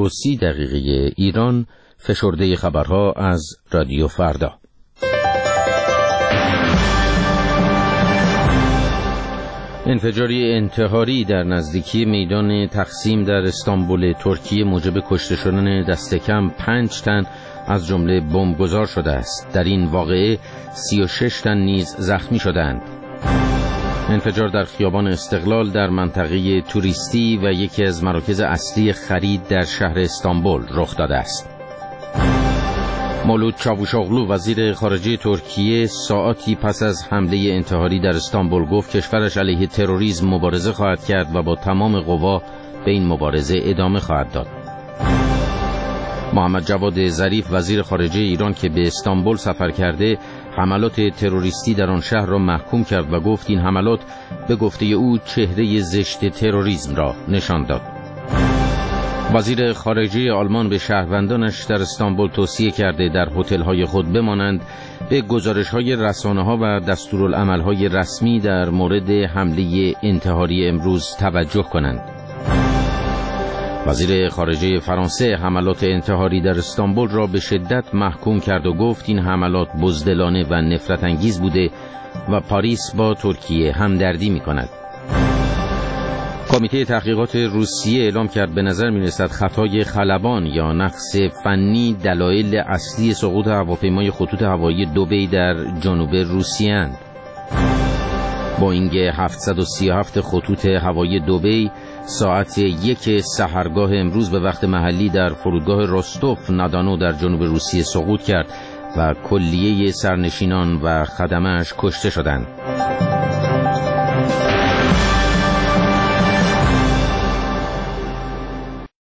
30 ایران، فشرده خبرها از رادیو فردا. انفجاری انتحاری در نزدیکی میدان تقسیم در استانبول ترکیه موجب کشته شدن دست کم 5 تن از جمله بمبگذار شده است. در این واقعه 36 تن نیز زخمی شدند. انفجار در خیابان استقلال در منطقه توریستی و یکی از مراکز اصلی خرید در شهر استانبول رخ داده است. مولود چاوشاغلو وزیر خارجه ترکیه ساعاتی پس از حمله انتحاری در استانبول گفت کشورش علیه تروریسم مبارزه خواهد کرد و با تمام قوا به این مبارزه ادامه خواهد داد. محمد جواد ظریف وزیر خارجه ایران که به استانبول سفر کرده حملات تروریستی در آن شهر را محکوم کرد و گفت این حملات به گفته او چهره زشت تروریسم را نشان داد. وزیر خارجه آلمان به شهروندانش در استانبول توصیه کرده در هتل‌های خود بمانند، به گزارش‌های رسانه‌ها و دستورالعمل‌های رسمی در مورد حمله انتحاری امروز توجه کنند. وزیر خارجه فرانسه حملات انتحاری در استانبول را به شدت محکوم کرد و گفت این حملات بزدلانه و نفرت انگیز بوده و پاریس با ترکیه همدردی می‌کند. کمیته تحقیقات روسیه اعلام کرد به نظر می‌رسد خطای خلبان یا نقص فنی دلایل اصلی سقوط هواپیمای خطوط هوایی دبی در جنوب روسیه اند. بوئینگ 737 خطوط هوایی دبی ساعت 1 سحرگاه امروز به وقت محلی در فرودگاه راستوف نادانو در جنوب روسیه سقوط کرد و کلیه سرنشینان و خدمه‌اش کشته شدند.